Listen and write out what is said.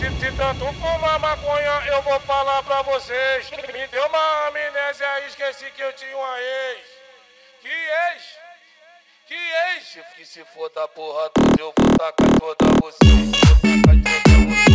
de tanto fumar maconha, eu vou falar pra vocês. Me deu uma amnésia, esqueci que eu tinha uma ex. Que ex? Que ex? Que se for da porra toda, eu vou tacar toda você. Vou tacar toda você.